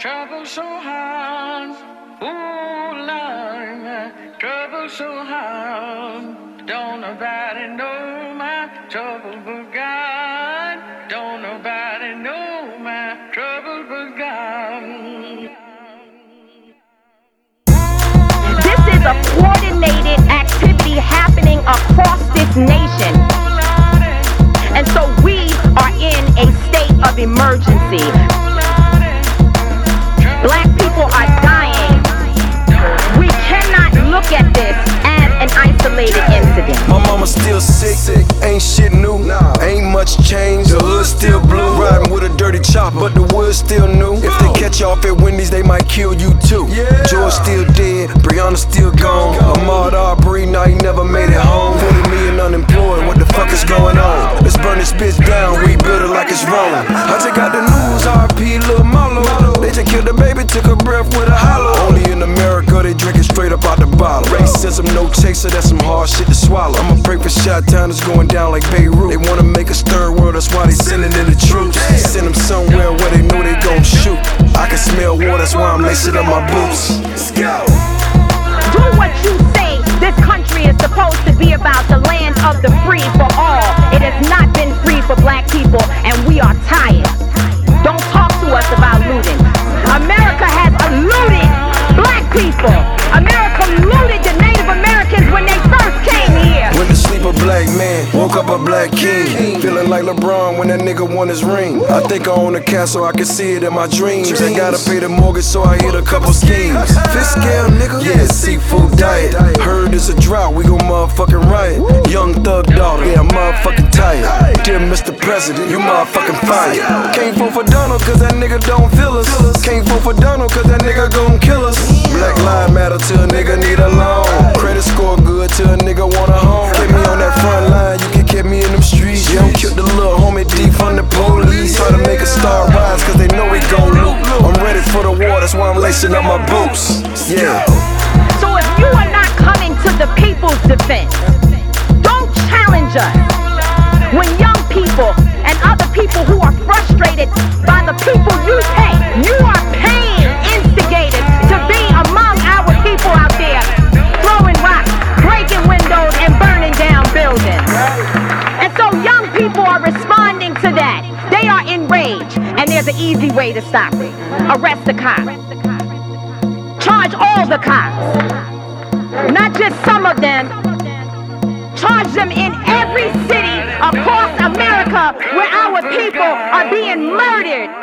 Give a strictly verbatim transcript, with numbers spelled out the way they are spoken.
Trouble so hard, ooh Lord, trouble so hard. Don't nobody know my trouble but God. Don't nobody know my trouble but God. This is a coordinated activity happening across this nation. And so we are in a state of emergency. Black people are dying. We cannot look at this as an isolated incident. My mama still sick, sick. Ain't shit new, nah. Ain't much change, the hood still blue. Riding with a dirty chopper, but the wood still new. If they catch you off at Wendy's, they might kill you too. George still dead, Breonna still gone. Ahmaud Arbery, now he never made it home. forty million unemployed, what the fuck is going on? Let's burn this bitch down, rebuild it like it's wrong. I just got the news, R P Lil Marlo. They just killed the baby, took a breath with a hollow. Only in America, they drink it straight up out the bottle. Racism, no chaser, that's some hard shit to swallow. I'ma pray for Chi-Town, it's going down like Beirut. They wanna make us third world, that's why they sending in the troops. Send them somewhere where they know they gon' shoot. I can smell war, that's why I'm lacing up my boots. Let's go. Do what you say. This country is supposed to be about the land of the free for all. It has not been free for black people, and we are tired. Don't talk to us about looting. America has looted black people. America looted the Native Americans when they first came here. Went to sleep a black man, woke up a black king. Feeling like LeBron when that nigga won his ring. I think I own a castle, I can see it in my dreams. I gotta pay the mortgage, so I hit a couple schemes. Fish scale, nigga, yeah, seafood diet. Heard it's a drought, we gon' motherfucking riot. Young thug daughter, yeah, I'm motherfucking tired. Dear Mister President, you motherfucking fired. Can't vote for Donald, cause that nigga don't feel us. Can't vote for Donald, cause that nigga gon' kill us. Black lives matter till a nigga need a loan. Credit score good till a nigga want a home. Get me on that front line, you can get me in them streets. Yeah, I'm killed the little homie deep from the police. Try to make a star rise, cause they know we gon' loot. I'm ready for the war, that's why I'm lacing up my boots. Yeah. So if you are not coming to the people's defense, don't challenge us. When young people and other people who are frustrated by the people you pay, you are paying instigators to be among our people out there, throwing rocks, breaking windows, and burning down buildings. And so young people are responding to that. They are enraged, and there's an easy way to stop it. Arrest the cops. Charge all the cops. Not just some of them. Charge them in every city across America where our people are being murdered.